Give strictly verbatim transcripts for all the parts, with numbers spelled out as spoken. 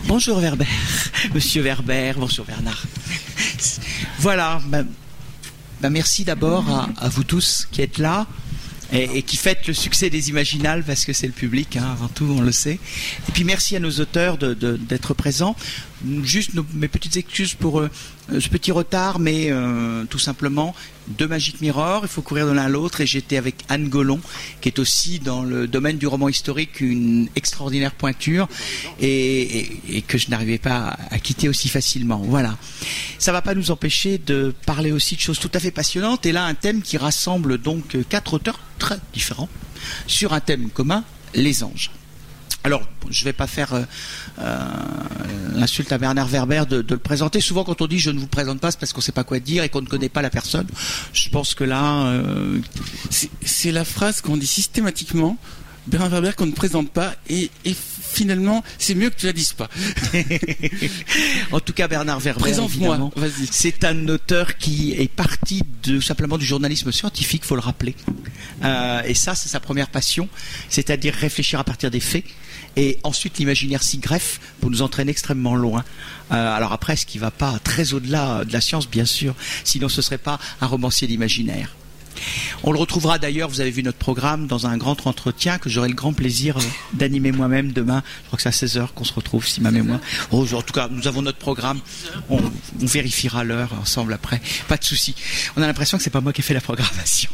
Bonjour Werber, Monsieur Werber, bonjour Bernard. Voilà, ben, ben merci d'abord à, à vous tous qui êtes là et, et qui faites le succès des Imaginales, parce que c'est le public, hein, avant tout, on le sait. Et puis merci à nos auteurs de, de, d'être présents. Juste nos, mes petites excuses pour euh, ce petit retard, mais euh, tout simplement deux Magic Mirror, il faut courir de l'un à l'autre, et j'étais avec Anne Gollon, qui est aussi dans le domaine du roman historique une extraordinaire pointure, et, et, et que je n'arrivais pas à, à quitter aussi facilement. Voilà. Ça ne va pas nous empêcher de parler aussi de choses tout à fait passionnantes, et là un thème qui rassemble donc quatre auteurs très différents sur un thème commun, les anges. Alors, je ne vais pas faire euh, euh, l'insulte à Bernard Werber de, de le présenter. Souvent, quand on dit « je ne vous présente pas », c'est parce qu'on ne sait pas quoi dire et qu'on ne connaît pas la personne. Je pense que là... Euh... C'est, c'est la phrase qu'on dit systématiquement, Bernard Werber, qu'on ne présente pas, et, et finalement, c'est mieux que tu la dises pas. En tout cas, Bernard Werber, présente-moi, vas-y. C'est un auteur qui est parti de, simplement du journalisme scientifique, il faut le rappeler. Euh, et ça, c'est sa première passion, c'est-à-dire réfléchir à partir des faits. Et ensuite, l'imaginaire s'y greffe pour nous entraîner extrêmement loin. Euh, alors après, ce qui ne va pas très au-delà de la science, bien sûr, sinon ce ne serait pas un romancier d'imaginaire. On le retrouvera d'ailleurs, vous avez vu notre programme, dans un grand entretien que j'aurai le grand plaisir d'animer moi-même demain. Je crois que c'est à seize heures qu'on se retrouve, si ma mémoire... Oh, en tout cas, nous avons notre programme. On, on vérifiera l'heure ensemble après. Pas de souci. On a l'impression que c'est pas moi qui ai fait la programmation.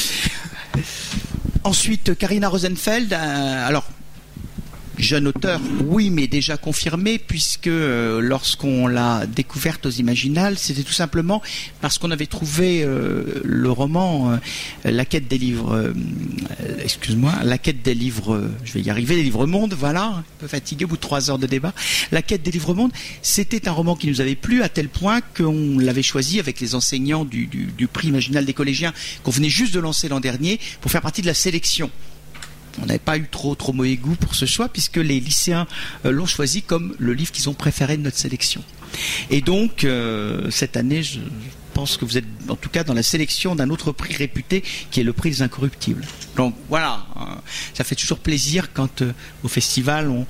Ensuite, Carina Rosenfeld. Euh, alors... Jeune auteur, oui, mais déjà confirmé, puisque euh, lorsqu'on l'a découverte aux Imaginales, c'était tout simplement parce qu'on avait trouvé euh, le roman euh, La quête des livres, euh, excuse-moi, La quête des livres, euh, je vais y arriver, des livres mondes, voilà, un peu fatigué au bout de trois heures de débat. La quête des livres mondes, c'était un roman qui nous avait plu à tel point qu'on l'avait choisi avec les enseignants du, du, du prix Imaginal des collégiens qu'on venait juste de lancer l'an dernier pour faire partie de la sélection. On n'avait pas eu trop, trop mauvais goût pour ce choix, puisque les lycéens euh, l'ont choisi comme le livre qu'ils ont préféré de notre sélection. Et donc, euh, cette année, je pense que vous êtes en tout cas dans la sélection d'un autre prix réputé, qui est le prix des Incorruptibles. Donc voilà, euh, ça fait toujours plaisir quand euh, au festival, on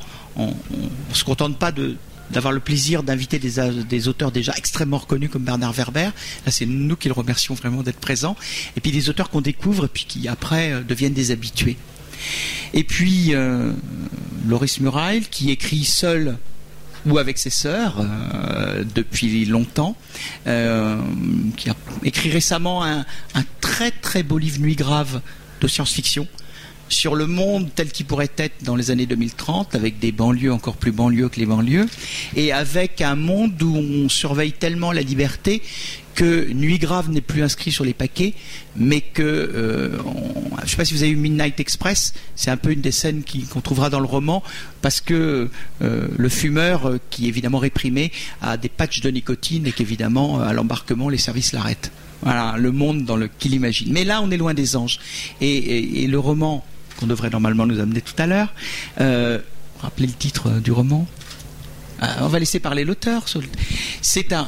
ne se contente pas de... d'avoir le plaisir d'inviter des, des auteurs déjà extrêmement reconnus comme Bernard Werber. Là, c'est nous qui le remercions vraiment d'être présents. Et puis des auteurs qu'on découvre et puis qui après euh, deviennent des habitués. Et puis euh, Loris Murail, qui écrit seul ou avec ses sœurs euh, depuis longtemps, euh, qui a écrit récemment un, un très très beau livre Nuit grave de science-fiction sur le monde tel qu'il pourrait être dans les années deux mille trente, avec des banlieues encore plus banlieues que les banlieues, et avec un monde où on surveille tellement la liberté que Nuit grave n'est plus inscrit sur les paquets, mais que, euh, on, je ne sais pas si vous avez eu Midnight Express, c'est un peu une des scènes qui, qu'on trouvera dans le roman, parce que euh, le fumeur, euh, qui est évidemment réprimé, a des patchs de nicotine et qu'évidemment, à l'embarquement, les services l'arrêtent. Voilà, le monde dans le qu'il imagine. Mais là, on est loin des anges. Et, et, et le roman, qu'on devrait normalement nous amener tout à l'heure, euh, rappelez le titre du roman. Ah, on va laisser parler l'auteur. C'est un...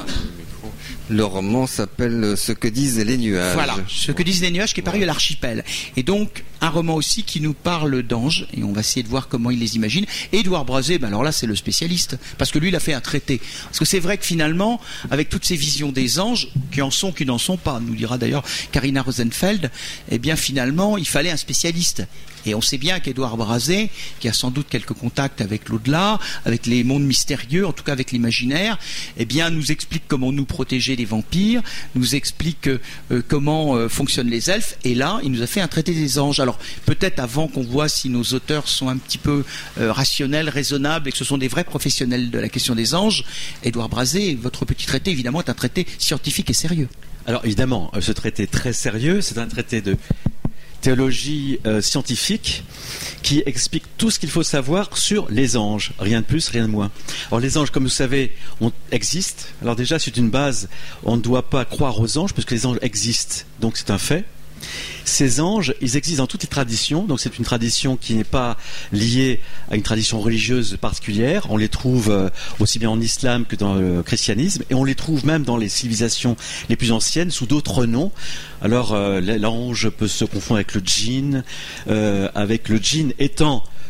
Le roman s'appelle « Ce que disent les nuages ». Voilà, « Ce que disent les nuages » qui est paru à l'Archipel. Et donc, un roman aussi qui nous parle d'anges, et on va essayer de voir comment il les imagine. Et Édouard Brazé, ben alors là, c'est le spécialiste, parce que lui, il a fait un traité. Parce que c'est vrai que finalement, avec toutes ces visions des anges, qui en sont, qui n'en sont pas, nous dira d'ailleurs Carina Rosenfeld, eh bien finalement, il fallait un spécialiste. Et on sait bien qu'Édouard Brazé, qui a sans doute quelques contacts avec l'au-delà, avec les mondes mystérieux, en tout cas avec l'imaginaire, eh bien nous explique comment nous protéger des vampires, nous explique euh, comment euh, fonctionnent les elfes, et là, il nous a fait un traité des anges. Alors, peut-être avant qu'on voit si nos auteurs sont un petit peu euh, rationnels, raisonnables, et que ce sont des vrais professionnels de la question des anges, Édouard Brazé, votre petit traité, évidemment, est un traité scientifique et sérieux. Alors, évidemment, ce traité très sérieux, c'est un traité de théologie euh, scientifique qui explique tout ce qu'il faut savoir sur les anges, rien de plus, rien de moins. Alors les anges, comme vous savez, on, existent. Alors déjà, c'est une base, on ne doit pas croire aux anges, parce que les anges existent, donc c'est un fait. Ces anges, ils existent dans toutes les traditions, donc c'est une tradition qui n'est pas liée à une tradition religieuse particulière. On les trouve euh, aussi bien en islam que dans le christianisme, et on les trouve même dans les civilisations les plus anciennes sous d'autres noms. Alors euh, l'ange peut se confondre avec le djinn, euh, avec le djinn étant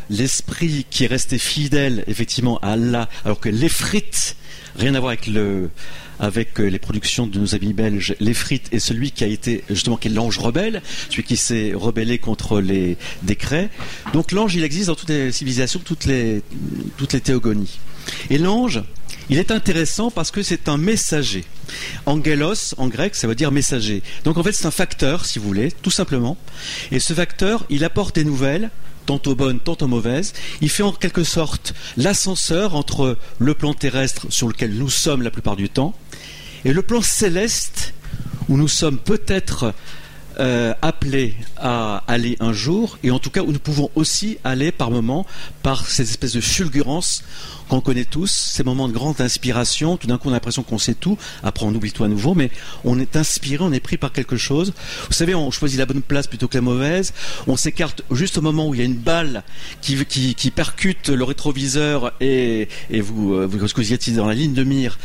l'esprit qui est resté fidèle effectivement à Allah, alors que l'Efrit, rien à voir avec le avec les productions de nos amis belges, l'Efrit est celui qui a été justement qui est l'ange rebelle, celui qui s'est rebellé contre les décrets. Donc l'ange, il existe dans toutes les civilisations, toutes les toutes les théogonies. Et l'ange, il est intéressant parce que c'est un messager. Angelos, en grec, ça veut dire messager. Donc en fait, c'est un facteur, si vous voulez, tout simplement. Et ce facteur, il apporte des nouvelles, tantôt bonnes, tantôt mauvaises. Il fait en quelque sorte l'ascenseur entre le plan terrestre sur lequel nous sommes la plupart du temps et le plan céleste où nous sommes peut-être euh, appelés à aller un jour, et en tout cas où nous pouvons aussi aller par moments, par ces espèces de fulgurances qu'on connaît tous, ces moments de grande inspiration. Tout d'un coup on a l'impression qu'on sait tout, après on oublie tout à nouveau, mais on est inspiré, on est pris par quelque chose. Vous savez, on choisit la bonne place plutôt que la mauvaise, on s'écarte juste au moment où il y a une balle qui, qui, qui percute le rétroviseur et, et vous, vous, vous êtes dans la ligne de mire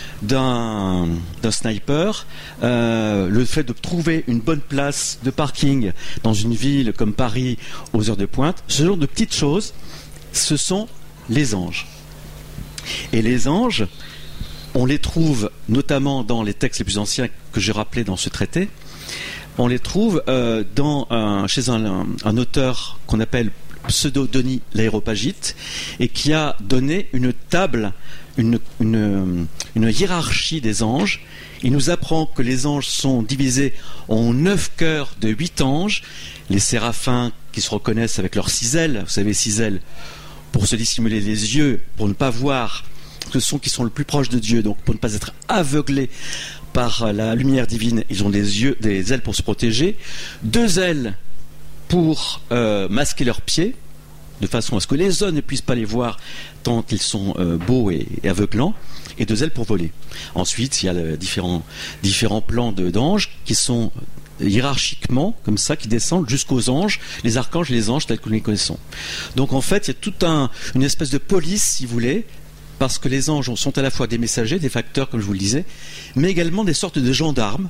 d'un, d'un sniper. Euh, le fait de trouver une bonne place de parking dans une ville comme Paris aux heures de pointe, ce genre de petites choses, ce sont les anges. Et les anges, on les trouve notamment dans les textes les plus anciens que j'ai rappelés dans ce traité. On les trouve euh, dans un, chez un, un, un auteur qu'on appelle Pseudo-Denis l'Aéropagite, et qui a donné une table, une, une, une hiérarchie des anges. Il nous apprend que les anges sont divisés en neuf chœurs de huit anges, les séraphins qui se reconnaissent avec leurs six ailes, vous savez, six ailes pour se dissimuler les yeux, pour ne pas voir ce sont qui sont le plus proches de Dieu, donc pour ne pas être aveuglés par la lumière divine, ils ont des yeux, des ailes pour se protéger, deux ailes pour euh, masquer leurs pieds, de façon à ce que les hommes ne puissent pas les voir tant ils sont euh, beaux et, et aveuglants, et deux ailes pour voler. Ensuite, il y a le, différents, différents plans de, d'anges qui sont hiérarchiquement, comme ça, qui descendent jusqu'aux anges, les archanges et les anges tels que nous les connaissons. Donc en fait, il y a toute un, une espèce de police, si vous voulez, parce que les anges sont à la fois des messagers, des facteurs, comme je vous le disais, mais également des sortes de gendarmes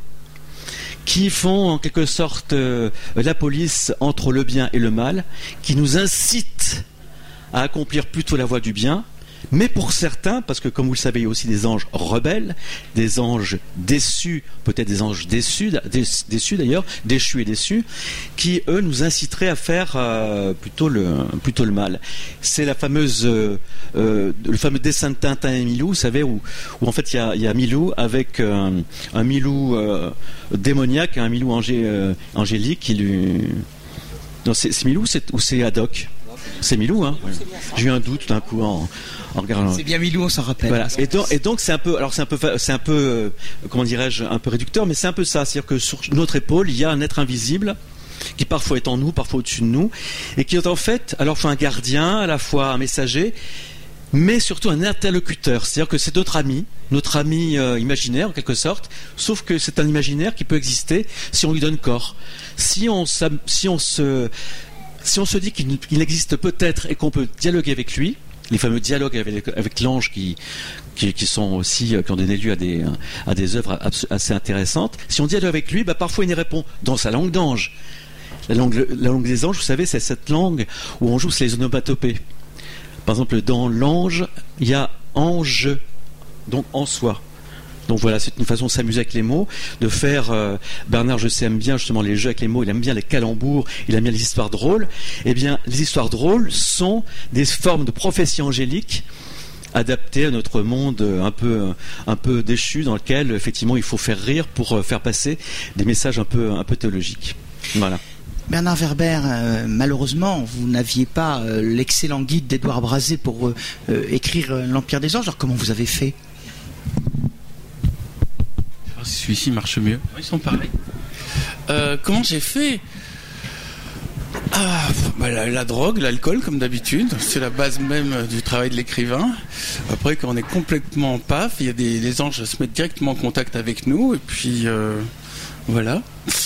qui font en quelque sorte euh, la police entre le bien et le mal, qui nous incitent à accomplir plutôt la voie du bien. Mais pour certains, parce que comme vous le savez, il y a aussi des anges rebelles, des anges déçus, peut-être des anges déçus, déçus d'ailleurs, déchus et déçus, qui eux nous inciteraient à faire euh, plutôt le plutôt le mal. C'est la fameuse euh, euh, le fameux dessin de Tintin et Milou, vous savez, où, où en fait il y a, il y a Milou avec euh, un Milou euh, démoniaque et un Milou angé, euh, angélique qui lui. Non, c'est, c'est Milou c'est, ou c'est Haddock? C'est Milou, hein. Ouais. J'ai eu un doute d'un coup en, en regardant. C'est bien Milou, on s'en rappelle. Voilà. Et donc, et donc c'est un peu, alors c'est un peu, c'est un peu, euh, comment dirais-je, un peu réducteur, mais c'est un peu ça, c'est-à-dire que sur notre épaule, il y a un être invisible qui parfois est en nous, parfois au-dessus de nous, et qui est en fait à la fois un gardien, à la fois un messager, mais surtout un interlocuteur. C'est-à-dire que c'est notre ami, notre ami euh, imaginaire en quelque sorte, sauf que c'est un imaginaire qui peut exister si on lui donne corps. Si on, si on se Si on se dit qu'il, qu'il existe peut-être et qu'on peut dialoguer avec lui, les fameux dialogues avec, avec l'ange qui, qui, qui sont aussi, qui ont donné lieu à des, à des œuvres assez intéressantes, si on dialogue avec lui, bah parfois il y répond dans sa langue d'ange. La langue, la langue des anges, vous savez, c'est cette langue où on joue sur les onomatopées. Par exemple, dans l'ange, il y a ange, donc en soi. Donc voilà, c'est une façon de s'amuser avec les mots, de faire. Euh, Bernard, je sais, aime bien justement les jeux avec les mots, il aime bien les calembours, il aime bien les histoires drôles. Eh bien, les histoires drôles sont des formes de prophétie angélique adaptées à notre monde un peu, un peu déchu, dans lequel effectivement il faut faire rire pour faire passer des messages un peu, un peu théologiques. Voilà. Bernard Werber, euh, malheureusement, vous n'aviez pas euh, l'excellent guide d'Édouard Brazé pour euh, euh, écrire euh, l'Empire des Anges. Alors comment vous avez fait ? Si celui-ci marche mieux. Ils sont pareils. Euh, comment j'ai fait ? Ah, bah la, la drogue, l'alcool, comme d'habitude, c'est la base même du travail de l'écrivain. Après, quand on est complètement paf, il y a des les anges se mettent directement en contact avec nous, et puis euh, voilà.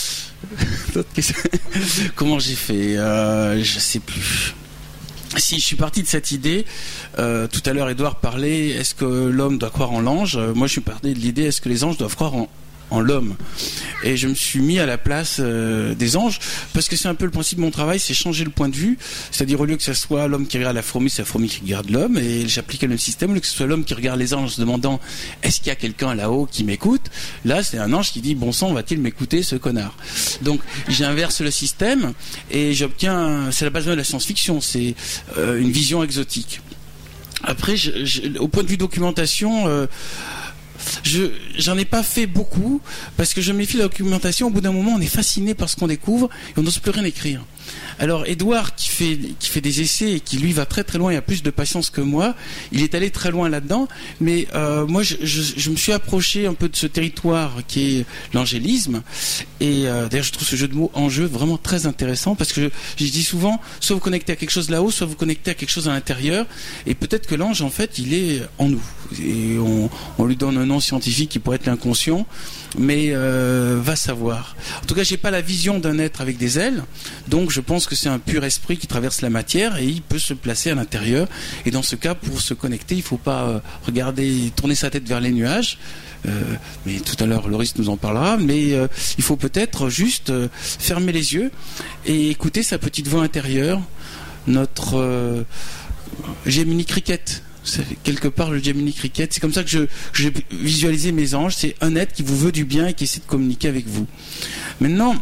Comment j'ai fait ? euh, Je sais plus. Si je suis parti de cette idée, euh, tout à l'heure Édouard parlait, est-ce que l'homme doit croire en l'ange ? Moi je suis parti de l'idée, est-ce que les anges doivent croire en, en l'homme. Et je me suis mis à la place euh, des anges, parce que c'est un peu le principe de mon travail, c'est changer le point de vue, c'est-à-dire au lieu que ce soit l'homme qui regarde la fourmi, c'est la fourmi qui regarde l'homme, et j'appliquais le même système, au lieu que ce soit l'homme qui regarde les anges en se demandant est-ce qu'il y a quelqu'un là-haut qui m'écoute, là c'est un ange qui dit bon sang, va-t-il m'écouter ce connard. Donc j'inverse le système et j'obtiens, c'est la base même de la science-fiction, c'est euh, une vision exotique. Après, je, je, au point de vue documentation, euh, Je, j'en ai pas fait beaucoup parce que je me méfie de la documentation. Au bout d'un moment, on est fasciné par ce qu'on découvre et on n'ose plus rien écrire. Alors, Édouard, qui fait, qui fait des essais et qui lui va très très loin, il a plus de patience que moi, il est allé très loin là-dedans. Mais euh, moi, je, je, je me suis approché un peu de ce territoire qui est l'angélisme. Et euh, d'ailleurs, je trouve ce jeu de mots en jeu vraiment très intéressant parce que je, je dis souvent, soit vous connectez à quelque chose là-haut, soit vous connectez à quelque chose à l'intérieur. Et peut-être que l'ange, en fait, il est en nous. Et on, on lui donne un nom scientifique qui pourrait être l'inconscient, mais euh, va savoir. En tout cas, j'ai pas la vision d'un être avec des ailes, donc je pense que c'est un pur esprit qui traverse la matière et il peut se placer à l'intérieur. Et dans ce cas, pour se connecter, il faut pas euh, regarder, tourner sa tête vers les nuages. Euh, mais tout à l'heure, Loris nous en parlera. Mais euh, il faut peut-être juste euh, fermer les yeux et écouter sa petite voix intérieure, notre euh, Gemini Cricket. C'est quelque part le Gemini Cricket, c'est comme ça que je, que j'ai visualisé mes anges, c'est un être qui vous veut du bien et qui essaie de communiquer avec vous. Maintenant,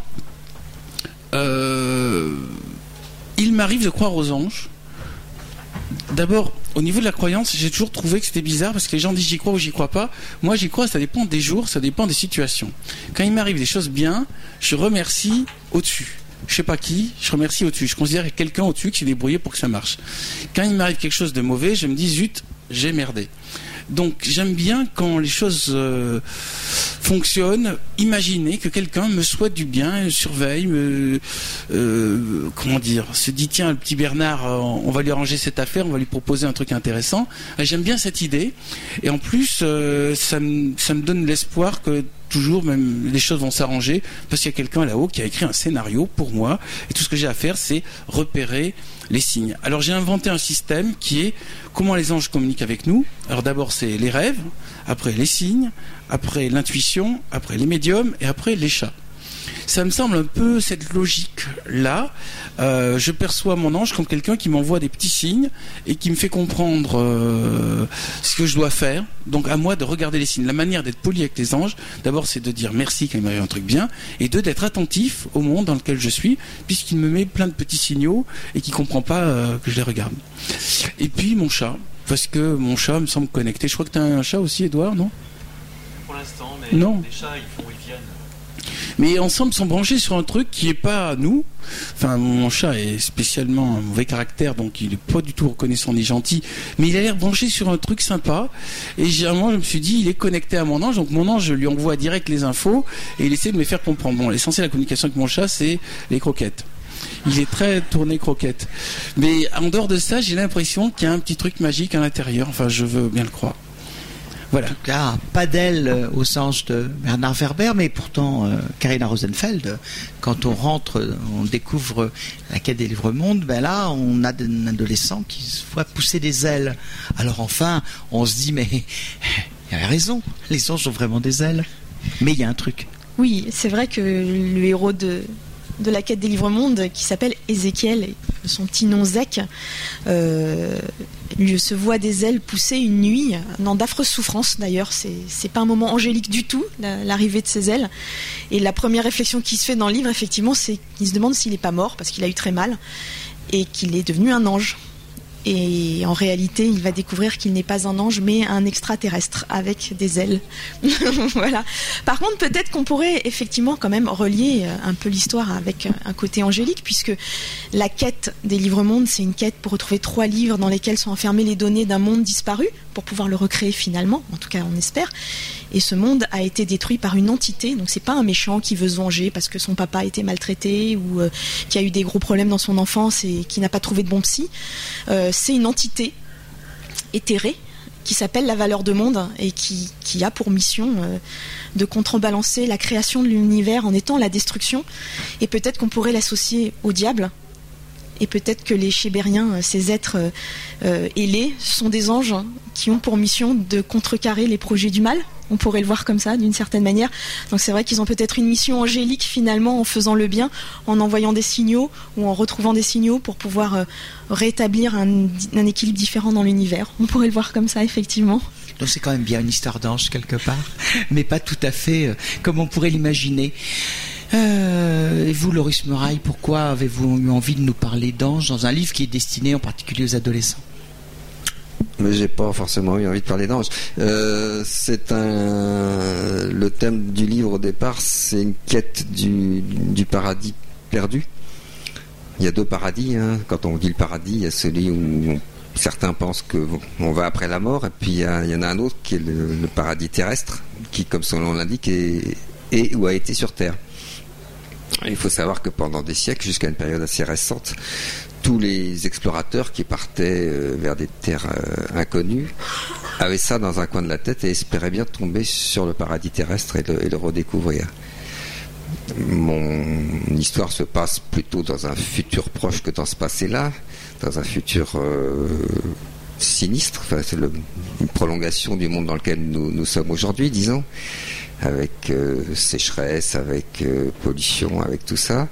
euh, il m'arrive de croire aux anges. D'abord, au niveau de la croyance, j'ai toujours trouvé que c'était bizarre parce que les gens disent j'y crois ou j'y crois pas. Moi, j'y crois, ça dépend des jours, ça dépend des situations. Quand il m'arrive des choses bien, je remercie au-dessus. Je sais pas qui, je remercie au-dessus. Je considère qu'il y a quelqu'un au-dessus qui s'est débrouillé pour que ça marche. Quand il m'arrive quelque chose de mauvais, je me dis zut, j'ai merdé. Donc j'aime bien quand les choses euh, fonctionnent, imaginer que quelqu'un me souhaite du bien, surveille, me, euh, comment dire, se dit tiens le petit Bernard, on va lui arranger cette affaire, on va lui proposer un truc intéressant. Et j'aime bien cette idée. Et en plus, euh, ça me ça me donne l'espoir que toujours, même les choses vont s'arranger parce qu'il y a quelqu'un là-haut qui a écrit un scénario pour moi et tout ce que j'ai à faire, c'est repérer les signes. Alors j'ai inventé un système qui est comment les anges communiquent avec nous. Alors d'abord c'est les rêves, après les signes, après l'intuition, après les médiums et après les chats. Ça me semble un peu cette logique-là. Euh, je perçois mon ange comme quelqu'un qui m'envoie des petits signes et qui me fait comprendre euh, ce que je dois faire. Donc à moi de regarder les signes. La manière d'être poli avec les anges, d'abord c'est de dire merci quand il m'arrive un truc bien, et deux, d'être attentif au monde dans lequel je suis, puisqu'il me met plein de petits signaux et qu'il ne comprend pas euh, que je les regarde. Et puis mon chat, parce que mon chat me semble connecté. Je crois que tu as un chat aussi, Édouard, non ? Pour l'instant, mais non. Les chats, ils font, ils viennent. Mais ensemble sont branchés sur un truc qui est pas nous. Enfin, mon chat est spécialement un mauvais caractère, donc il est pas du tout reconnaissant ni gentil. Mais il a l'air branché sur un truc sympa. Et j'ai, à un moment, je me suis dit, il est connecté à mon ange. Donc mon ange, je lui envoie direct les infos et il essaie de me faire comprendre. Bon, l'essentiel de la communication avec mon chat, c'est les croquettes. Il est très tourné croquette. Mais en dehors de ça, j'ai l'impression qu'il y a un petit truc magique à l'intérieur. Enfin, je veux bien le croire. Voilà. En tout cas, pas d'aile euh, au sens de Bernard Werber, mais pourtant, euh, Carina Rosenfeld, euh, quand on rentre, euh, on découvre la quête des livres-mondes, ben là, on a un adolescent qui se voit pousser des ailes. Alors enfin, on se dit, mais il avait raison, les anges ont vraiment des ailes. Mais il y a un truc. Oui, c'est vrai que le héros de... de la quête des livres-mondes, qui s'appelle Ézéchiel, son petit nom Zek, euh, lui se voit des ailes pousser une nuit, dans d'affreuses souffrances d'ailleurs, c'est, c'est pas un moment angélique du tout, la, l'arrivée de ces ailes. Et la première réflexion qui se fait dans le livre, effectivement, c'est qu'il se demande s'il n'est pas mort, parce qu'il a eu très mal, et qu'il est devenu un ange. Et en réalité, il va découvrir qu'il n'est pas un ange, mais un extraterrestre avec des ailes. Voilà. Par contre, peut-être qu'on pourrait effectivement quand même relier un peu l'histoire avec un côté angélique, puisque la quête des livres-mondes, c'est une quête pour retrouver trois livres dans lesquels sont enfermées les données d'un monde disparu, pour pouvoir le recréer finalement, en tout cas on espère. Et ce monde a été détruit par une entité, donc c'est pas un méchant qui veut se venger parce que son papa a été maltraité ou euh, qui a eu des gros problèmes dans son enfance et qui n'a pas trouvé de bon psy. Euh, c'est une entité éthérée qui s'appelle la valeur de monde et qui, qui a pour mission euh, de contrebalancer la création de l'univers en étant la destruction. Et peut-être qu'on pourrait l'associer au diable. Et peut-être que les chébériens, ces êtres euh, ailés, sont des anges qui ont pour mission de contrecarrer les projets du mal on pourrait le voir comme ça, d'une certaine manière. Donc c'est vrai qu'ils ont peut-être une mission angélique finalement en faisant le bien, en envoyant des signaux ou en retrouvant des signaux pour pouvoir euh, rétablir un, un équilibre différent dans l'univers. On pourrait le voir comme ça, effectivement. Donc c'est quand même bien une histoire d'ange quelque part, mais pas tout à fait euh, comme on pourrait l'imaginer. Euh, et vous, Loris Murail, pourquoi avez-vous eu envie de nous parler d'anges dans un livre qui est destiné en particulier aux adolescents ? Mais j'ai pas forcément eu envie de parler d'anges. Euh, c'est un le thème du livre au départ, c'est une quête du, du paradis perdu. Il y a deux paradis. Hein. Quand on dit le paradis, il y a celui où on, certains pensent que on va après la mort, et puis il y, a, il y en a un autre qui est le, le paradis terrestre, qui, comme son nom l'indique, est, est ou a été sur Terre. Il faut savoir que pendant des siècles, jusqu'à une période assez récente, tous les explorateurs qui partaient vers des terres inconnues avaient ça dans un coin de la tête et espéraient bien tomber sur le paradis terrestre et le, et le redécouvrir. Mon histoire se passe plutôt dans un futur proche que dans ce passé-là, dans un futur euh, sinistre, enfin, c'est le, une prolongation du monde dans lequel nous, nous sommes aujourd'hui, disons, avec euh, sécheresse, avec euh, pollution, avec tout ça.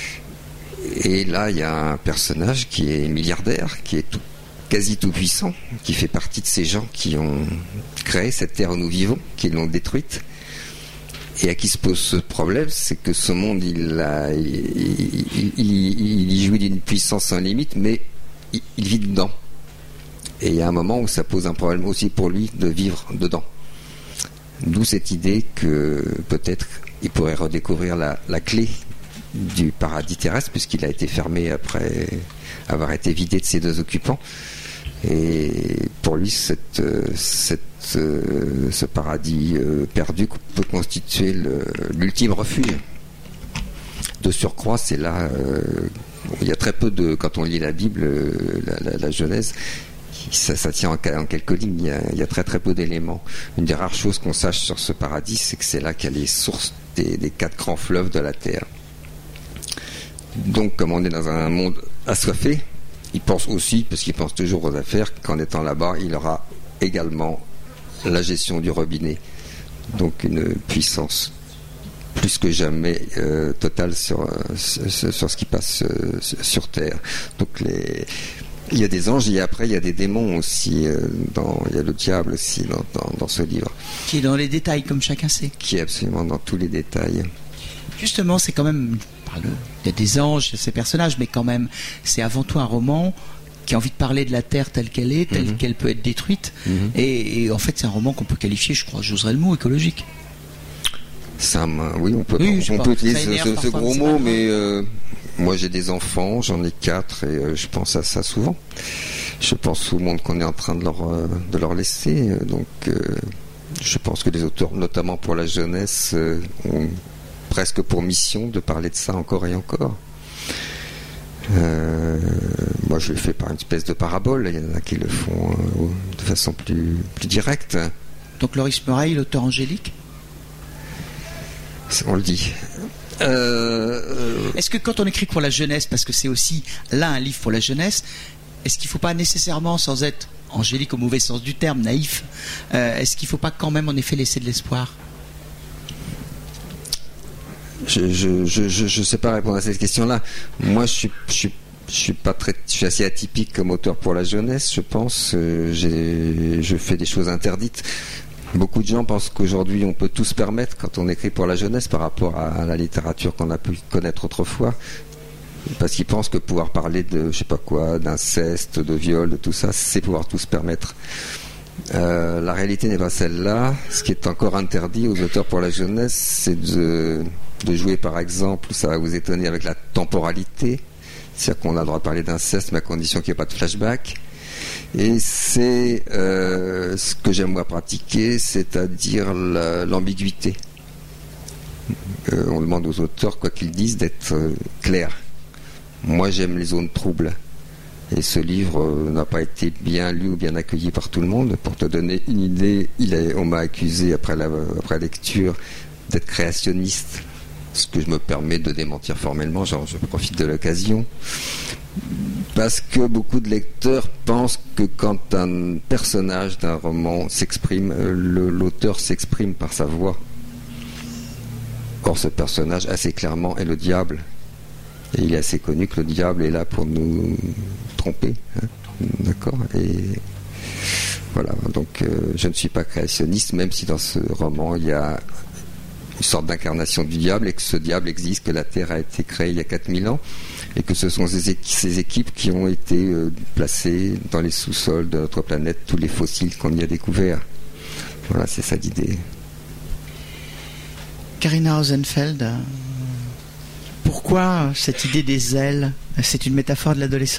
Et là, il y a un personnage qui est milliardaire, qui est tout, quasi tout puissant, qui fait partie de ces gens qui ont créé cette terre où nous vivons, qui l'ont détruite, et à qui se pose ce problème, c'est que ce monde, il, a, il, il, il, il jouit d'une puissance sans limite, mais il, il vit dedans. Et il y a un moment où ça pose un problème aussi pour lui de vivre dedans. D'où cette idée que peut-être il pourrait redécouvrir la, la clé du paradis terrestre, puisqu'il a été fermé après avoir été vidé de ses deux occupants. Et pour lui, cette, cette, ce paradis perdu peut constituer le, l'ultime refuge. De surcroît, c'est là, euh, il y a très peu de, quand on lit la Bible, la, la, la Genèse, Ça, ça tient en, en quelques lignes, il y, a, il y a très très peu d'éléments. Une des rares choses qu'on sache sur ce paradis, c'est que c'est là qu'il y a les sources des, des quatre grands fleuves de la Terre. Donc, comme on est dans un monde assoiffé, il pense aussi, parce qu'il pense toujours aux affaires, qu'en étant là-bas, il aura également la gestion du robinet. Donc, une puissance plus que jamais euh, totale sur, euh, sur, sur ce qui passe euh, sur Terre. Donc, les... il y a des anges et après il y a des démons aussi, euh, dans, il y a le diable aussi dans, dans, dans ce livre. Qui est dans les détails, comme chacun sait. Qui est absolument dans tous les détails. Justement, c'est quand même, il y a des anges, il y a ces personnages, mais quand même, c'est avant tout un roman qui a envie de parler de la Terre telle qu'elle est, telle mmh. qu'elle peut être détruite. Mmh. Et, et en fait, c'est un roman qu'on peut qualifier, je crois, j'oserais le mot, écologique. Ça, oui, on peut, oui, on pas, peut utiliser ce, ce gros mot, mal, mais euh, moi j'ai des enfants, j'en ai quatre et euh, je pense à ça souvent. Je pense au monde qu'on est en train de leur, euh, de leur laisser. Donc, euh, je pense que les auteurs, notamment pour la jeunesse, euh, ont presque pour mission de parler de ça encore et encore. Euh, moi, je le fais par une espèce de parabole. Il y en a qui le font euh, de façon plus, plus directe. Donc, Loris Murail, l'auteur angélique ? On le dit. Euh... Est-ce que quand on écrit pour la jeunesse, parce que c'est aussi là un livre pour la jeunesse, est-ce qu'il ne faut pas nécessairement, sans être angélique au mauvais sens du terme, naïf, euh, est-ce qu'il ne faut pas quand même en effet laisser de l'espoir ? Je je, je, je, je sais pas répondre à cette question-là. Moi, je suis, je suis, je suis pas très, je suis assez atypique comme auteur pour la jeunesse. Je pense, euh, j'ai, je fais des choses interdites. Beaucoup de gens pensent qu'aujourd'hui on peut tout se permettre quand on écrit pour la jeunesse par rapport à la littérature qu'on a pu connaître autrefois, parce qu'ils pensent que pouvoir parler de je sais pas quoi, d'inceste, de viol, de tout ça, c'est pouvoir tout se permettre. Euh, la réalité n'est pas celle-là. Ce qui est encore interdit aux auteurs pour la jeunesse, c'est de, de jouer par exemple, ça va vous étonner, avec la temporalité, c'est-à-dire qu'on a le droit de parler d'inceste mais à condition qu'il n'y ait pas de flashback. Et c'est euh, ce que j'aime moi pratiquer, c'est-à-dire la, l'ambiguïté. Euh, on demande aux auteurs, quoi qu'ils disent, d'être euh, clairs. Moi, j'aime les zones troubles. Et ce livre euh, n'a pas été bien lu ou bien accueilli par tout le monde. Pour te donner une idée, il a, on m'a accusé après la, après la lecture d'être créationniste, ce que je me permets de démentir formellement, genre je profite de l'occasion. Parce que beaucoup de lecteurs pensent que quand un personnage d'un roman s'exprime, le, l'auteur s'exprime par sa voix. Or, ce personnage, assez clairement, est le diable. Et il est assez connu que le diable est là pour nous tromper. Hein, d'accord ? Et voilà, donc euh, je ne suis pas créationniste, même si dans ce roman, il y a une sorte d'incarnation du diable et que ce diable existe, que la Terre a été créée il y a quatre mille ans et que ce sont ces, ces équipes qui ont été euh, placées dans les sous-sols de notre planète, tous les fossiles qu'on y a découverts. Voilà, c'est ça l'idée. Karina Rosenfeld, pourquoi cette idée des ailes ? C'est une métaphore de l'adolescence ?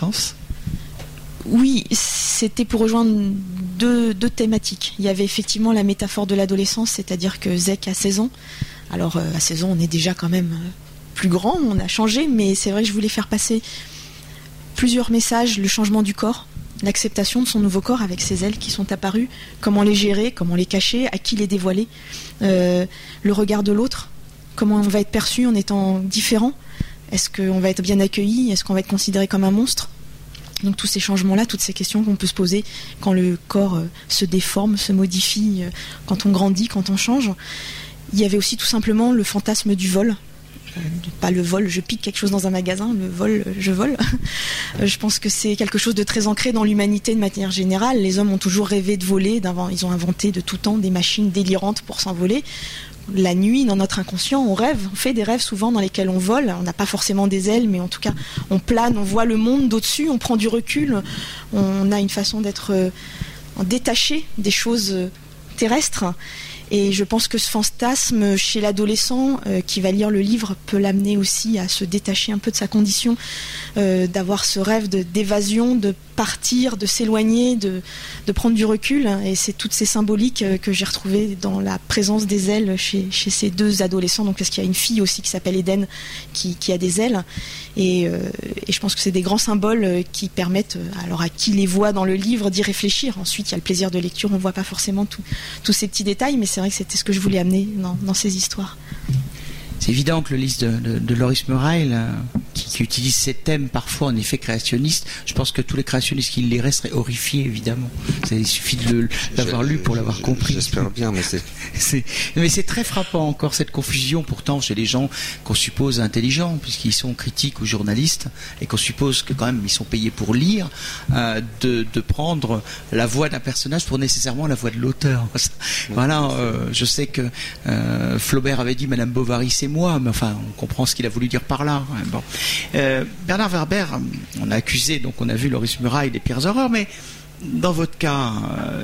Oui, c'était pour rejoindre deux, deux thématiques. Il y avait effectivement la métaphore de l'adolescence, c'est-à-dire que Zek a seize ans. Alors euh, à seize ans, on est déjà quand même euh, plus grand, on a changé, mais c'est vrai que je voulais faire passer plusieurs messages, le changement du corps, l'acceptation de son nouveau corps avec ses ailes qui sont apparues, comment les gérer, comment les cacher, à qui les dévoiler, euh, le regard de l'autre, comment on va être perçu en étant différent, est-ce qu'on va être bien accueilli, est-ce qu'on va être considéré comme un monstre ? Donc tous ces changements-là, toutes ces questions qu'on peut se poser quand le corps euh, se déforme, se modifie, euh, quand on grandit, quand on change. Il y avait aussi tout simplement le fantasme du vol. Euh, pas le vol, je pique quelque chose dans un magasin, le vol, je vole. euh, je pense que c'est quelque chose de très ancré dans l'humanité de manière générale. Les hommes ont toujours rêvé de voler, ils ont inventé de tout temps des machines délirantes pour s'envoler. La nuit, dans notre inconscient, on rêve, on fait des rêves souvent dans lesquels on vole. On n'a pas forcément des ailes, mais en tout cas, on plane, on voit le monde d'au-dessus, on prend du recul. On a une façon d'être euh, détaché des choses euh, terrestres. Et je pense que ce fantasme chez l'adolescent euh, qui va lire le livre peut l'amener aussi à se détacher un peu de sa condition, euh, d'avoir ce rêve de, d'évasion, de partir, de s'éloigner, de, de prendre du recul. Et c'est toutes ces symboliques euh, que j'ai retrouvées dans la présence des ailes chez, chez ces deux adolescents. Donc parce qu'il y a une fille aussi qui s'appelle Eden qui, qui a des ailes. Et, euh, et je pense que c'est des grands symboles qui permettent, alors à qui les voit dans le livre, d'y réfléchir. Ensuite, il y a le plaisir de lecture, on ne voit pas forcément tout, tous ces petits détails, mais c'est vrai que c'était ce que je voulais amener dans, dans ces histoires. C'est évident que le livre de, de, de Loris Murail, là, qui, qui utilise ces thèmes parfois en effet créationnistes, je pense que tous les créationnistes qui le liraient seraient horrifiés, évidemment. Ça, il suffit de le, l'avoir je, lu pour l'avoir je, compris. J'espère bien, mais c'est... c'est... Mais c'est très frappant encore cette confusion, pourtant, chez les gens qu'on suppose intelligents, puisqu'ils sont critiques ou journalistes, et qu'on suppose que quand même ils sont payés pour lire, euh, de, de prendre la voix d'un personnage pour nécessairement la voix de l'auteur. Voilà, euh, je sais que euh, Flaubert avait dit Madame Bovary, c'est moi, mais enfin, on comprend ce qu'il a voulu dire par là. Bon. Euh, Bernard Werber, on a accusé, donc on a vu Loris Murail des pires horreurs, mais dans votre cas, euh,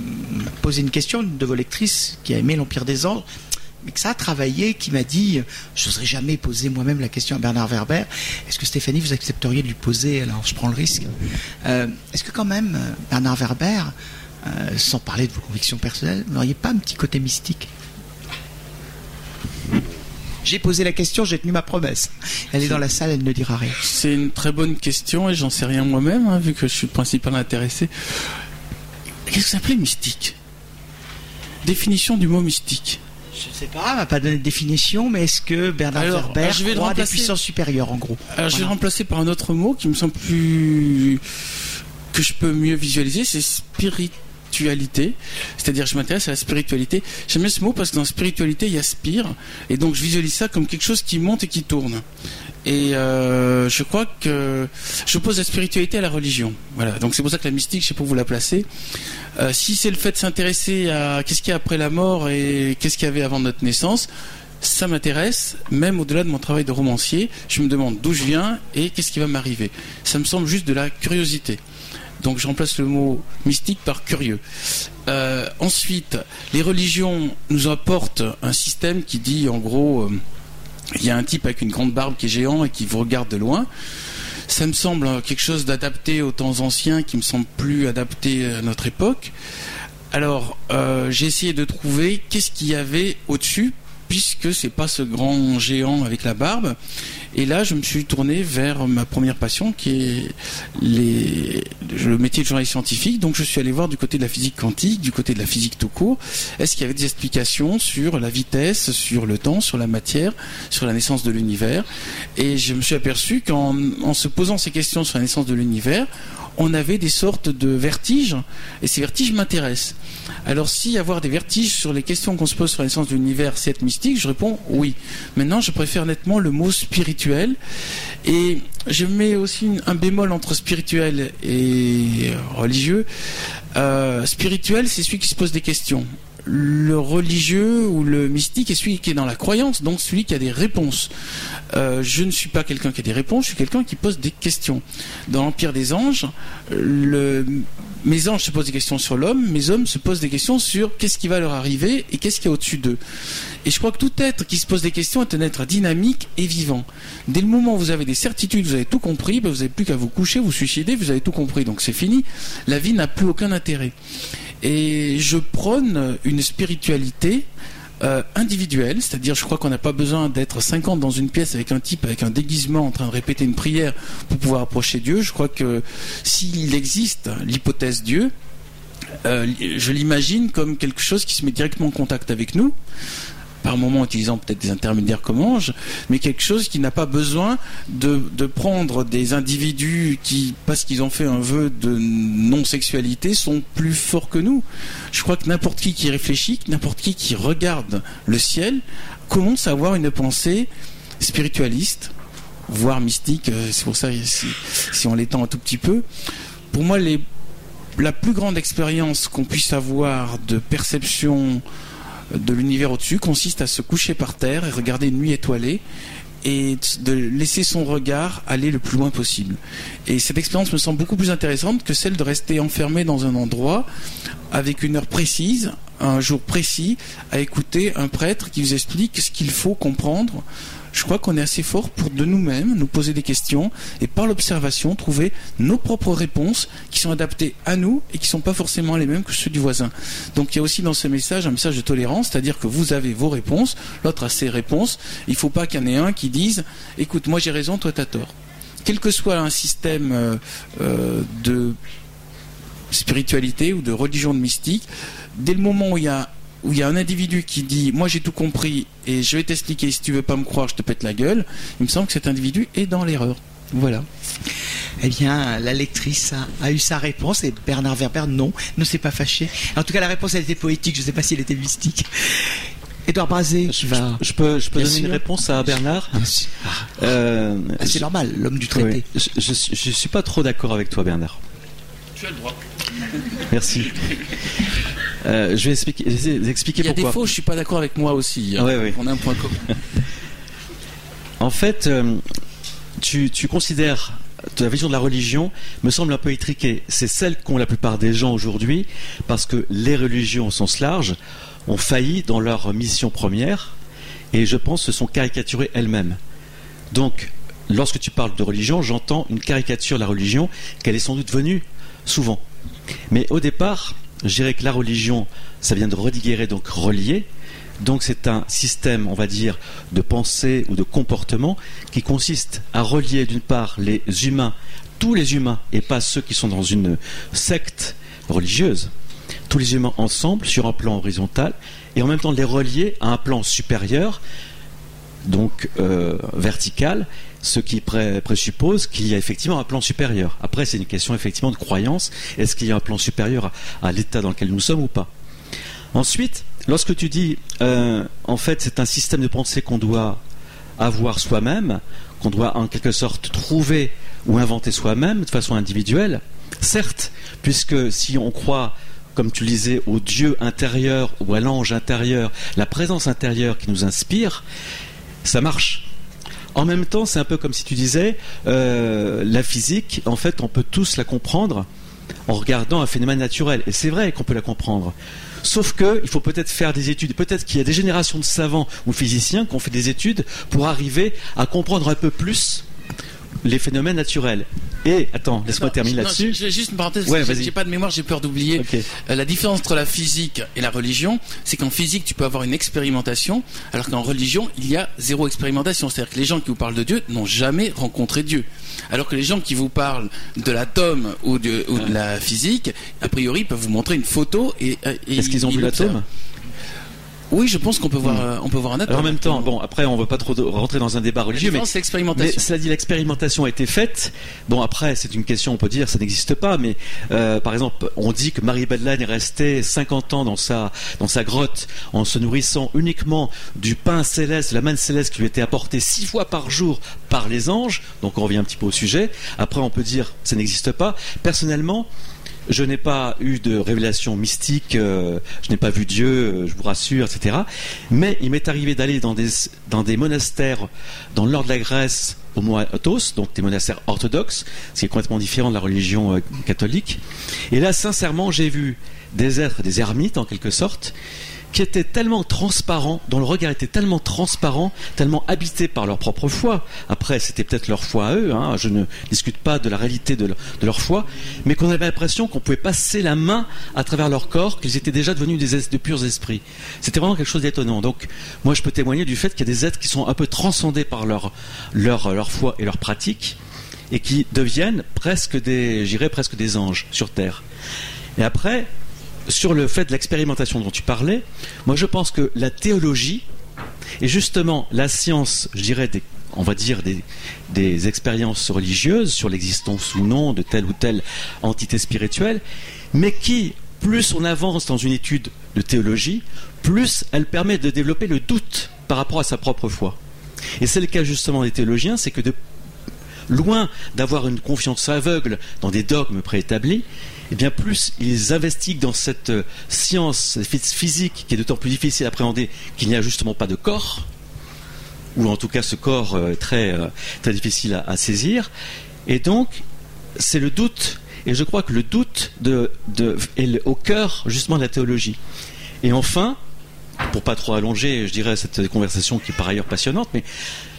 poser une question de vos lectrices qui a aimé l'Empire des Anges, mais que ça a travaillé, qui m'a dit, je n'oserais jamais poser moi-même la question à Bernard Werber, est-ce que Stéphanie, vous accepteriez de lui poser, alors je prends le risque, euh, est-ce que quand même, Bernard Werber, euh, sans parler de vos convictions personnelles, vous n'auriez pas un petit côté mystique ? J'ai posé la question, j'ai tenu ma promesse. Elle est dans la salle, elle ne dira rien. C'est une très bonne question et j'en sais rien moi-même, hein, vu que je suis le principal intéressé. Qu'est-ce que ça s'appelait mystique ? Définition du mot mystique. Je ne sais pas, on m'a pas donné de définition, mais est-ce que Bernard alors, Werber je vais croit remplacer... des puissances supérieures, en gros ? Alors voilà. Je vais le remplacer par un autre mot qui me semble plus... que je peux mieux visualiser, c'est spirit. Spiritualité, c'est-à-dire je m'intéresse à la spiritualité. J'aime bien ce mot parce que dans la spiritualité il y a spire et donc je visualise ça comme quelque chose qui monte et qui tourne. Et euh, je crois que je pose la spiritualité à la religion. Voilà, donc c'est pour ça que la mystique, je sais pas où vous la placer. Euh, si c'est le fait de s'intéresser à qu'est-ce qu'il y a après la mort et qu'est-ce qu'il y avait avant notre naissance, ça m'intéresse, même au-delà de mon travail de romancier. Je me demande d'où je viens et qu'est-ce qui va m'arriver. Ça me semble juste de la curiosité. Donc je remplace le mot mystique par curieux. Euh, ensuite, les religions nous apportent un système qui dit en gros, euh, il y a un type avec une grande barbe qui est géant et qui vous regarde de loin. Ça me semble quelque chose d'adapté aux temps anciens qui me semble plus adapté à notre époque. Alors euh, j'ai essayé de trouver qu'est-ce qu'il y avait au-dessus puisque c'est pas ce grand géant avec la barbe. Et là, je me suis tourné vers ma première passion, qui est les, le métier de journaliste scientifique. Donc, je suis allé voir du côté de la physique quantique, du côté de la physique tout court. Est-ce qu'il y avait des explications sur la vitesse, sur le temps, sur la matière, sur la naissance de l'univers? Et je me suis aperçu qu'en en se posant ces questions sur la naissance de l'univers, on avait des sortes de vertiges, et ces vertiges m'intéressent. Alors, si avoir des vertiges sur les questions qu'on se pose sur la naissance de l'univers, c'est être mystique, je réponds oui. Maintenant, je préfère nettement le mot spirituel, et je mets aussi un bémol entre spirituel et religieux. Euh, spirituel, c'est celui qui se pose des questions. Le religieux ou le mystique est celui qui est dans la croyance, donc celui qui a des réponses. Euh, je ne suis pas quelqu'un qui a des réponses, je suis quelqu'un qui pose des questions. Dans l'Empire des Anges, le... mes anges se posent des questions sur l'homme, mes hommes se posent des questions sur qu'est-ce qui va leur arriver et qu'est-ce qu'il y a au-dessus d'eux. Et je crois que tout être qui se pose des questions est un être dynamique et vivant. Dès le moment où vous avez des certitudes, vous avez tout compris, ben vous n'avez plus qu'à vous coucher, vous suicider, vous avez tout compris, donc c'est fini. La vie n'a plus aucun intérêt. Et je prône une spiritualité euh, individuelle, c'est-à-dire je crois qu'on n'a pas besoin d'être cinquante dans une pièce avec un type avec un déguisement en train de répéter une prière pour pouvoir approcher Dieu. Je crois que s'il existe l'hypothèse Dieu, euh, je l'imagine comme quelque chose qui se met directement en contact avec nous, par moment utilisant peut-être des intermédiaires comme anges, mais quelque chose qui n'a pas besoin de, de prendre des individus qui, parce qu'ils ont fait un vœu de non-sexualité, sont plus forts que nous. Je crois que n'importe qui qui réfléchit, n'importe qui qui regarde le ciel, commence à avoir une pensée spiritualiste, voire mystique. C'est pour ça, si, si on l'étend un tout petit peu, pour moi, les, la plus grande expérience qu'on puisse avoir de perception de l'univers au-dessus consiste à se coucher par terre et regarder une nuit étoilée et de laisser son regard aller le plus loin possible. Et cette expérience me semble beaucoup plus intéressante que celle de rester enfermé dans un endroit avec une heure précise, un jour précis, à écouter un prêtre qui vous explique ce qu'il faut comprendre. Je crois qu'on est assez fort pour de nous-mêmes nous poser des questions et par l'observation trouver nos propres réponses qui sont adaptées à nous et qui ne sont pas forcément les mêmes que ceux du voisin. Donc il y a aussi dans ce message un message de tolérance, c'est-à-dire que vous avez vos réponses, l'autre a ses réponses. Il ne faut pas qu'il y en ait un qui dise « écoute, moi j'ai raison, toi t'as tort ». Quel que soit un système euh, euh, de spiritualité ou de religion de mystique, dès le moment où il y a où il y a un individu qui dit « moi j'ai tout compris et je vais t'expliquer, si tu veux pas me croire, je te pète la gueule », il me semble que cet individu est dans l'erreur. Voilà. Eh bien, la lectrice a, a eu sa réponse et Bernard Werber, non, ne s'est pas fâché. En tout cas, la réponse, elle était poétique, je ne sais pas si elle était mystique. Édouard Brazé, je, va... je, je peux, je peux donner sûr. une réponse à Bernard. Ah, euh, ah, c'est je, normal, l'homme du traité. Oui, je ne suis pas trop d'accord avec toi, Bernard. Tu as le droit. Merci. Euh, je vais expliquer, expliquer pourquoi. Il y a des faux, je suis pas d'accord avec moi aussi. Ah, ouais, ouais. On a un point commun. En fait, euh, tu, tu considères ta vision de la religion me semble un peu étriquée. C'est celle qu'ont la plupart des gens aujourd'hui, parce que les religions au sens large ont failli dans leur mission première, et je pense se sont caricaturées elles-mêmes. Donc, lorsque tu parles de religion, j'entends une caricature de la religion qu'elle est sans doute venue souvent. Mais au départ, je dirais que la religion, ça vient de rediguérer, donc relier. Donc c'est un système, on va dire, de pensée ou de comportement qui consiste à relier d'une part les humains, tous les humains, et pas ceux qui sont dans une secte religieuse, tous les humains ensemble sur un plan horizontal, et en même temps les relier à un plan supérieur, donc euh, vertical, ce qui pré- présuppose qu'il y a effectivement un plan supérieur. Après, c'est une question effectivement de croyance. Est-ce qu'il y a un plan supérieur à, à l'état dans lequel nous sommes ou pas? Ensuite, lorsque tu dis, euh, en fait, c'est un système de pensée qu'on doit avoir soi-même, qu'on doit en quelque sorte trouver ou inventer soi-même de façon individuelle, certes, puisque si on croit, comme tu le disais, au Dieu intérieur ou à l'ange intérieur, la présence intérieure qui nous inspire, ça marche. En même temps, c'est un peu comme si tu disais, euh, la physique, en fait, on peut tous la comprendre en regardant un phénomène naturel. Et c'est vrai qu'on peut la comprendre. Sauf qu'il faut peut-être faire des études. Peut-être qu'il y a des générations de savants ou physiciens qui ont fait des études pour arriver à comprendre un peu plus les phénomènes naturels. Et attends, laisse-moi Non, terminer non, là-dessus. J'ai juste une parenthèse. Ouais, j'ai, vas-y. j'ai pas de mémoire, j'ai peur d'oublier. Ok. Euh, la différence entre la physique et la religion, c'est qu'en physique, tu peux avoir une expérimentation, alors qu'en religion, il y a zéro expérimentation. C'est-à-dire que les gens qui vous parlent de Dieu n'ont jamais rencontré Dieu. Alors que les gens qui vous parlent de l'atome ou de, ou de la physique, a priori, peuvent vous montrer une photo et, et Est-ce qu'ils ont ils vu l'observent. l'atome? Oui, je pense qu'on peut voir, euh, on peut voir un atome. Alors en même temps, bon, après on veut pas trop de- rentrer dans un débat La religieux, mais, différence, c'est mais l'expérimentation. cela dit, l'expérimentation a été faite. Bon, après, c'est une question, on peut dire, ça n'existe pas, mais euh, par exemple, on dit que Marie Madeleine est restée cinquante ans dans sa dans sa grotte en se nourrissant uniquement du pain céleste, de la manne céleste qui lui était apportée six fois par jour par les anges. Donc on revient un petit peu au sujet. Après, on peut dire ça n'existe pas. Personnellement, je n'ai pas eu de révélation mystique, euh, je n'ai pas vu Dieu, euh, je vous rassure, et cetera. Mais il m'est arrivé d'aller dans des, dans des monastères dans le nord de la Grèce, au mont Athos, donc des monastères orthodoxes, ce qui est complètement différent de la religion euh, catholique. Et là, sincèrement, j'ai vu des êtres, des ermites en quelque sorte, qui étaient tellement transparents, dont le regard était tellement transparent, tellement habité par leur propre foi. Après, c'était peut-être leur foi à eux, hein, je ne discute pas de la réalité de leur, de leur foi, mais qu'on avait l'impression qu'on pouvait passer la main à travers leur corps, qu'ils étaient déjà devenus des es- de purs esprits. C'était vraiment quelque chose d'étonnant. Donc, moi, je peux témoigner du fait qu'il y a des êtres qui sont un peu transcendés par leur, leur, leur foi et leur pratique, et qui deviennent presque des, j'irais presque des anges sur Terre. Et après, sur le fait de l'expérimentation dont tu parlais, moi je pense que la théologie est justement la science, je dirais, des, on va dire des, des expériences religieuses sur l'existence ou non de telle ou telle entité spirituelle, mais qui, plus on avance dans une étude de théologie, plus elle permet de développer le doute par rapport à sa propre foi. Et c'est le cas justement des théologiens, c'est que de loin d'avoir une confiance aveugle dans des dogmes préétablis, et bien plus ils investiguent dans cette science physique qui est d'autant plus difficile à appréhender qu'il n'y a justement pas de corps, ou en tout cas ce corps euh, très, euh, très difficile à, à saisir. Et donc, c'est le doute, et je crois que le doute de, de, est le, au cœur justement de la théologie. Et enfin, pour pas trop allonger, je dirais, cette conversation qui est par ailleurs passionnante, mais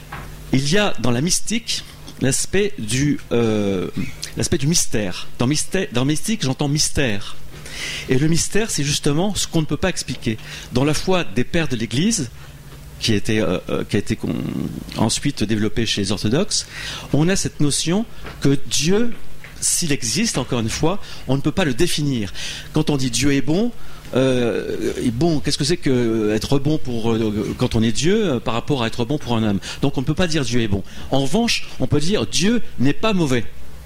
il y a dans la mystique l'aspect du, euh, l'aspect du mystère. Dans, mystère. dans mystique, j'entends mystère. Et le mystère, c'est justement ce qu'on ne peut pas expliquer. Dans la foi des pères de l'Église, qui a été, euh, qui a été con, ensuite développée chez les orthodoxes, on a cette notion que Dieu, s'il existe, encore une fois, on ne peut pas le définir. Quand on dit Dieu est bon, Euh, et bon, qu'est-ce que c'est que être bon pour euh, quand on est Dieu euh, par rapport à être bon pour un homme? Donc on ne peut pas dire Dieu est bon. En revanche, on peut dire Dieu n'est pas mauvais.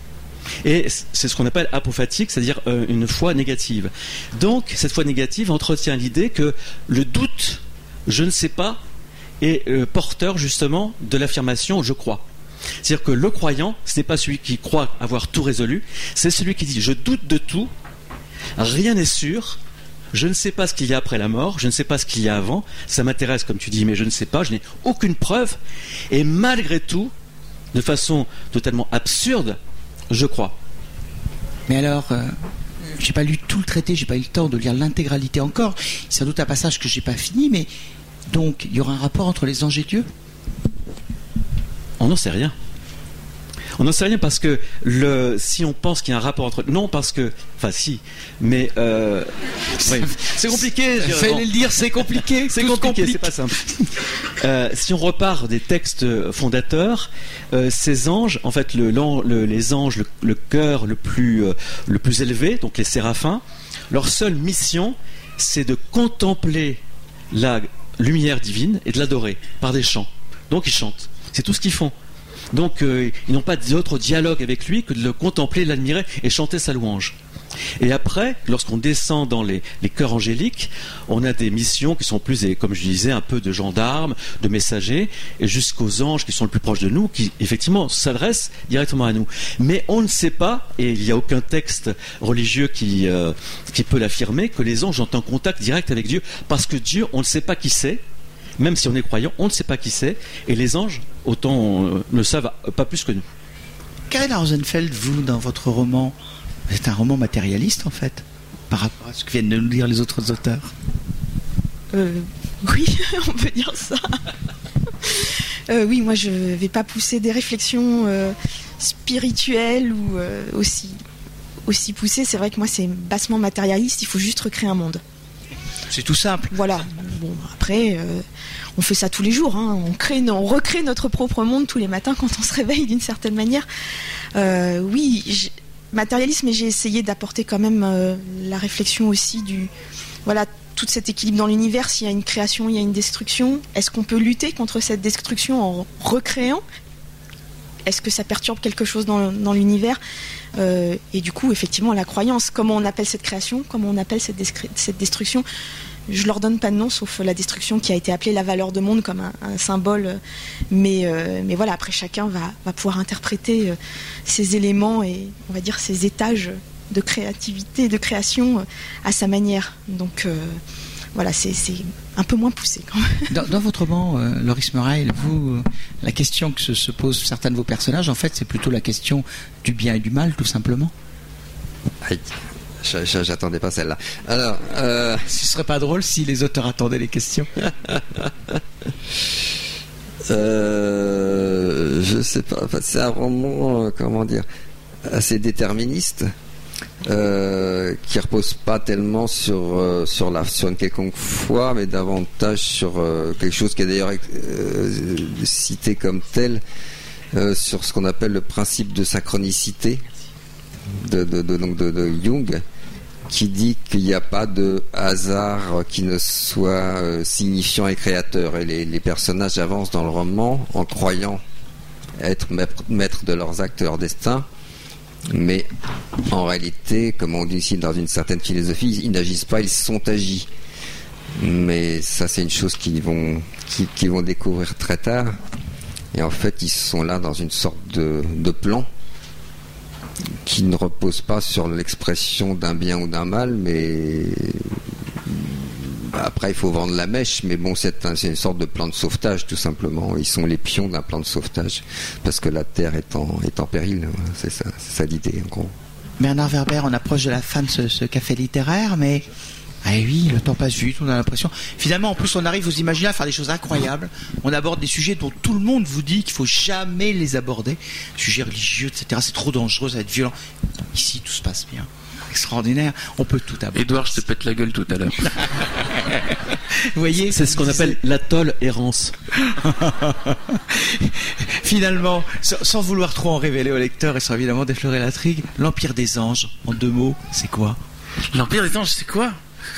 Et c'est ce qu'on appelle apophatique, c'est-à-dire euh, une foi négative. Donc cette foi négative entretient l'idée que le doute, je ne sais pas, est euh, porteur justement de l'affirmation je crois. C'est-à-dire que le croyant, ce n'est pas celui qui croit avoir tout résolu, c'est celui qui dit je doute de tout, rien n'est sûr. Je ne sais pas ce qu'il y a après la mort, je ne sais pas ce qu'il y a avant, ça m'intéresse comme tu dis, mais je ne sais pas, je n'ai aucune preuve, et malgré tout, de façon totalement absurde, je crois. Mais alors, euh, j'ai pas lu tout le traité, j'ai pas eu le temps de lire l'intégralité encore, c'est sans doute un passage que j'ai pas fini, mais donc, il y aura un rapport entre les anges et Dieu? On n'en sait rien. On n'en sait rien parce que le, si on pense qu'il y a un rapport entre... Non, parce que... Enfin, si. Mais... Euh, ouais. C'est compliqué. je dirais. Fallait le dire, c'est compliqué. C'est tout compliqué, complique. c'est pas simple. Euh, si on repart des textes fondateurs, euh, ces anges, en fait, le, le, les anges, le, le cœur le plus, euh, le plus élevé, donc les séraphins, leur seule mission, c'est de contempler la lumière divine et de l'adorer par des chants. Donc ils chantent. C'est tout ce qu'ils font. Donc euh, ils n'ont pas d'autre dialogue avec lui que de le contempler, l'admirer et chanter sa louange. Et après, lorsqu'on descend dans les, les chœurs angéliques, on a des missions qui sont plus, comme je disais, un peu de gendarmes, de messagers, et jusqu'aux anges qui sont le plus proches de nous, qui effectivement s'adressent directement à nous. Mais on ne sait pas, et il n'y a aucun texte religieux qui, euh, qui peut l'affirmer, que les anges ont un contact direct avec Dieu, parce que Dieu, on ne sait pas qui c'est. Même si on est croyant, on ne sait pas qui c'est, et les anges, autant euh, ne savent pas plus que nous. Karen Rosenfeld, vous, dans votre roman, c'est un roman matérialiste en fait, par rapport à ce que viennent de nous dire les autres auteurs. Euh, oui, on peut dire ça. euh, oui, moi je vais pas pousser des réflexions euh, spirituel ou euh, aussi, aussi poussé. C'est vrai que moi, c'est bassement matérialiste. Il faut juste recréer un monde. C'est tout simple. Voilà. Bon, après, euh, on fait ça tous les jours. Hein. On crée, on recrée notre propre monde tous les matins quand on se réveille d'une certaine manière. Euh, oui, j'... matérialisme, mais j'ai essayé d'apporter quand même euh, la réflexion aussi du, voilà, tout cet équilibre dans l'univers. S'il y a une création, il y a une destruction. Est-ce qu'on peut lutter contre cette destruction en recréant ? Est-ce que ça perturbe quelque chose dans, dans l'univers ? euh, Et du coup, effectivement, la croyance. Comment on appelle cette création ? Comment on appelle cette, descri- cette destruction ? Je leur donne pas de nom, sauf la destruction qui a été appelée la valeur de monde comme un, un symbole. Mais, euh, mais voilà, après chacun va, va pouvoir interpréter euh, ces éléments et on va dire ces étages de créativité, de création euh, à sa manière. Donc euh, voilà, c'est, c'est un peu moins poussé quand même. Dans, dans votre roman, euh, Loris Murail, vous, euh, la question que se, se posent certains de vos personnages, en fait, c'est plutôt la question du bien et du mal, tout simplement. Aïe. J'attendais pas celle-là. Alors, euh... ce serait pas drôle si les auteurs attendaient les questions. euh, je sais pas. Enfin, c'est un roman, euh, comment dire, assez déterministe, euh, qui repose pas tellement sur euh, sur la sur une quelconque foi, mais davantage sur euh, quelque chose qui est d'ailleurs euh, cité comme tel, euh, sur ce qu'on appelle le principe de synchronicité de de, de donc de, de Jung, qui dit qu'il n'y a pas de hasard qui ne soit euh, signifiant et créateur. Et les, les personnages avancent dans le roman en croyant être maîtres de leurs actes, de leur destin. Mais en réalité, comme on dit ici dans une certaine philosophie, ils n'agissent pas, ils sont agis. Mais ça, c'est une chose qu'ils vont, qu'ils, qu'ils vont découvrir très tard. Et en fait, ils sont là dans une sorte de, de plan qui ne repose pas sur l'expression d'un bien ou d'un mal, mais après il faut vendre la mèche, mais bon, c'est, un, c'est une sorte de plan de sauvetage tout simplement. Ils sont les pions d'un plan de sauvetage parce que la Terre est en, est en péril. C'est ça, c'est ça l'idée en gros. Bernard Werber, on approche de la fin de ce, ce café littéraire, mais ah oui, le temps passe vite, on a l'impression. Finalement, en plus, on arrive, vous imaginez, à faire des choses incroyables. On aborde des sujets dont tout le monde vous dit qu'il faut jamais les aborder. Sujets religieux, et cetera. C'est trop dangereux, ça va être violent. Ici, tout se passe bien. Extraordinaire. On peut tout aborder. Édouard, je te pète la gueule tout à l'heure. Vous voyez, c'est ce qu'on appelle la tolérance. Finalement, sans, sans vouloir trop en révéler au lecteur et sans évidemment déflorer l'intrigue, l'Empire des Anges, en deux mots, c'est quoi ? L'Empire des Anges, c'est quoi ?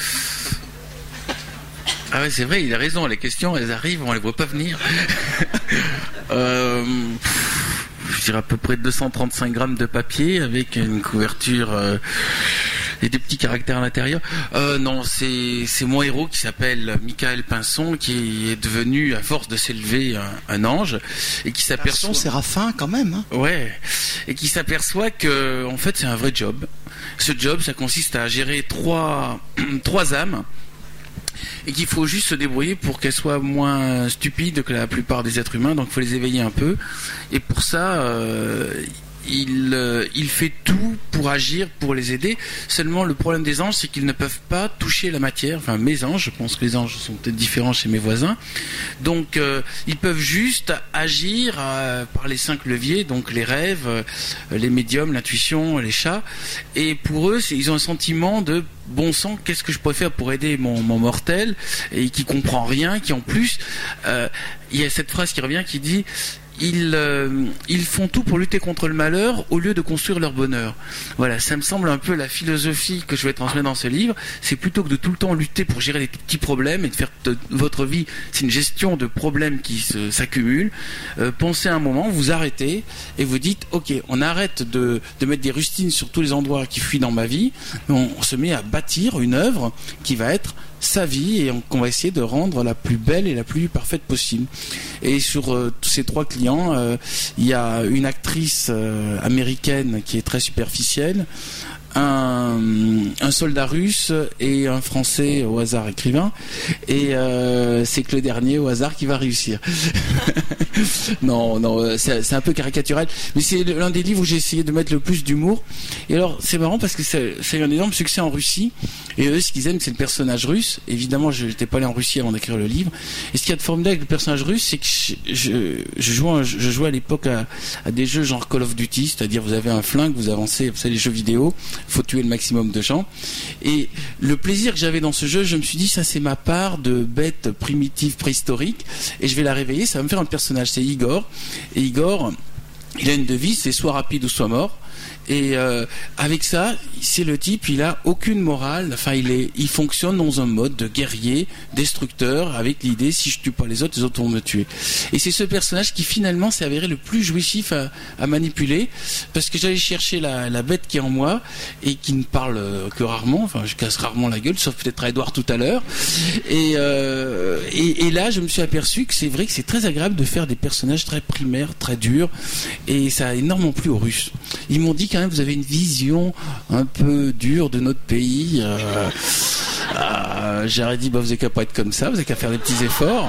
Ah ouais, c'est vrai, il a raison, les questions, elles arrivent, on les voit pas venir. euh, je dirais à peu près deux cent trente-cinq grammes de papier avec une couverture euh, et des petits caractères à l'intérieur. Euh, non, c'est, c'est mon héros qui s'appelle Michael Pinson, qui est devenu, à force de s'élever, un, un ange, et qui s'aperçoit... Pinson, Séraphin, quand même. Hein. Ouais, et qui s'aperçoit que, en fait, c'est un vrai job. Ce job, ça consiste à gérer trois, trois âmes, et qu'il faut juste se débrouiller pour qu'elles soient moins stupides que la plupart des êtres humains, donc il faut les éveiller un peu. Et pour ça, euh, il, euh, il fait tout pour agir, pour les aider. Seulement, le problème des anges, c'est qu'ils ne peuvent pas toucher la matière. Enfin, mes anges, je pense que les anges sont peut-être différents chez mes voisins. Donc, euh, ils peuvent juste agir euh, par les cinq leviers, donc les rêves, euh, les médiums, l'intuition, les chats. Et pour eux, c'est, ils ont un sentiment de bon sang, qu'est-ce que je pourrais faire pour aider mon, mon mortel, et qui comprend rien, qui en plus, euh, il y a cette phrase qui revient qui dit Ils, euh, ils font tout pour lutter contre le malheur au lieu de construire leur bonheur. Voilà, ça me semble un peu la philosophie que je vais transmettre dans ce livre. C'est plutôt que de tout le temps lutter pour gérer des petits problèmes et de faire de votre vie, c'est une gestion de problèmes qui se, s'accumulent. Euh, pensez un moment, vous arrêtez et vous dites, ok, on arrête de, de mettre des rustines sur tous les endroits qui fuient dans ma vie, mais on, on se met à bâtir une œuvre qui va être sa vie et qu'on va essayer de rendre la plus belle et la plus parfaite possible. Et sur euh, tous ces trois clients, il euh, y a une actrice euh, américaine qui est très superficielle, un, un soldat russe et un Français au hasard écrivain, et euh, c'est que le dernier au hasard qui va réussir. non, non, c'est, c'est un peu caricatural, mais c'est l'un des livres où j'ai essayé de mettre le plus d'humour. Et alors, c'est marrant parce que c'est, c'est un énorme succès en Russie, et eux, ce qu'ils aiment, c'est le personnage russe. Évidemment, je n'étais pas allé en Russie avant d'écrire le livre. Et ce qu'il y a de formidable avec le personnage russe, c'est que je, je, je, jouais, je jouais à l'époque à, à des jeux genre Call of Duty, c'est-à-dire vous avez un flingue, vous avancez, vous savez, les jeux vidéo, faut tuer le maximum de gens. Et le plaisir que j'avais dans ce jeu, je me suis dit, ça c'est ma part de bête primitive préhistorique, et je vais la réveiller, ça va me faire un personnage. C'est Igor, et Igor, il a une devise, c'est soit rapide ou soit mort. Et euh, avec ça, c'est le type, il a aucune morale. Enfin, il est, il fonctionne dans un mode de guerrier, destructeur, avec l'idée si je tue pas les autres, les autres vont me tuer. Et c'est ce personnage qui finalement s'est avéré le plus jouissif à, à manipuler, parce que j'allais chercher la, la bête qui est en moi et qui ne parle que rarement. Enfin, je casse rarement la gueule, sauf peut-être à Edouard tout à l'heure. Et, euh, et, et là, je me suis aperçu que c'est vrai que c'est très agréable de faire des personnages très primaires, très durs, et ça a énormément plu aux Russes. Ils m'ont dit quand même, vous avez une vision un peu dure de notre pays. Euh, euh, j'aurais dit, bah, vous n'avez qu'à pas être comme ça, vous n'avez qu'à faire des petits efforts.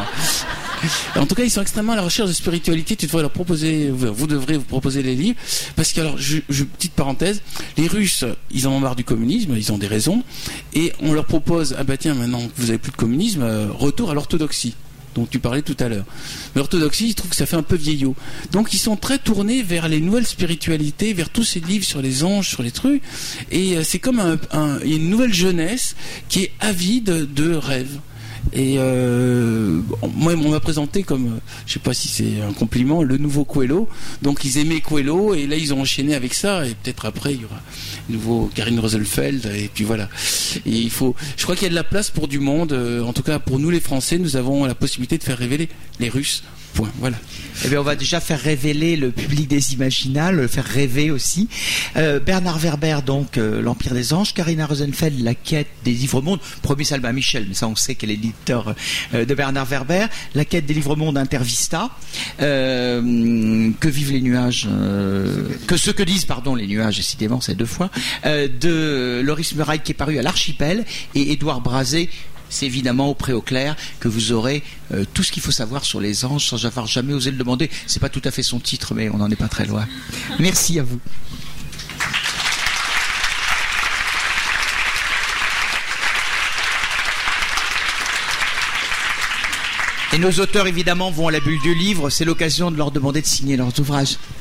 En tout cas, ils sont extrêmement à la recherche de spiritualité. Tu devrais leur proposer, vous devrez vous proposer les livres, parce que alors, je, je, petite parenthèse, les Russes, ils en ont marre du communisme, ils ont des raisons, et on leur propose, ah bah tiens, maintenant que vous avez plus de communisme, euh, retour à l'orthodoxie, dont tu parlais tout à l'heure. Mais l'orthodoxie, ils trouvent que ça fait un peu vieillot. Donc ils sont très tournés vers les nouvelles spiritualités, vers tous ces livres sur les anges, sur les trucs. Et euh, c'est comme un, un, une nouvelle jeunesse qui est avide de rêves. Et euh, moi, on m'a présenté comme, je sais pas si c'est un compliment, le nouveau Coelho. Donc ils aimaient Coelho, et là ils ont enchaîné avec ça. Et peut-être après il y aura le nouveau Karine Rosenfeld. Et puis voilà. Et il faut, je crois qu'il y a de la place pour du monde. En tout cas, pour nous les Français, nous avons la possibilité de faire révéler les Russes. Point. Voilà. Eh bien, on va déjà faire révéler le public des Imaginales, le faire rêver aussi. Euh, Bernard Werber, donc, euh, L'Empire des Anges. Karina Rosenfeld, La Quête des Livres-Mondes. Premier Salma Michel, mais ça, on sait qu'elle est l'éditeur euh, de Bernard Werber. La Quête des Livres-Mondes, Intervista. Euh, que vivent les nuages euh, Que ce que disent, pardon, les nuages, décidément, c'est deux fois. Euh, de Loris Muraille, qui est paru à l'Archipel. Et Édouard Brazé. C'est évidemment au Pré-au-Clair que vous aurez euh, tout ce qu'il faut savoir sur les anges sans avoir jamais osé le demander. C'est pas tout à fait son titre, mais on n'en est pas très loin. Merci à vous. Et nos auteurs, évidemment, vont à la bulle du livre. C'est l'occasion de leur demander de signer leurs ouvrages.